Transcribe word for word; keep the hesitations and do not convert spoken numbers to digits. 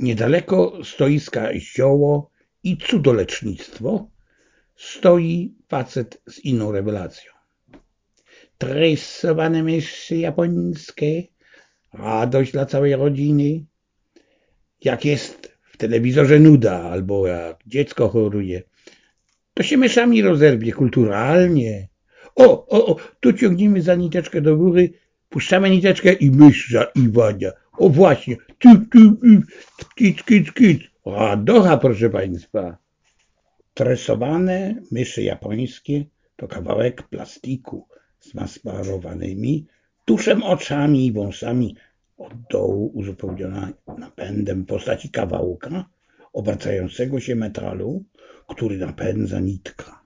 Niedaleko stoiska zioło i cudolecznictwo stoi facet z inną rewelacją. Tresowane myszy japońskie, radość dla całej rodziny. Jak jest w telewizorze nuda albo jak dziecko choruje, to się myszami rozerwie kulturalnie. O, o, o, tu ciągniemy za niteczkę do góry, puszczamy niteczkę i mysz zaiwania. O właśnie, tu, tu, kic, kic, kic. Radocha, proszę państwa. Tresowane myszy japońskie to kawałek plastiku z nasmarowanymi tuszem oczami i wąsami, od dołu uzupełniona napędem w postaci kawałka obracającego się metalu, który napędza nitka.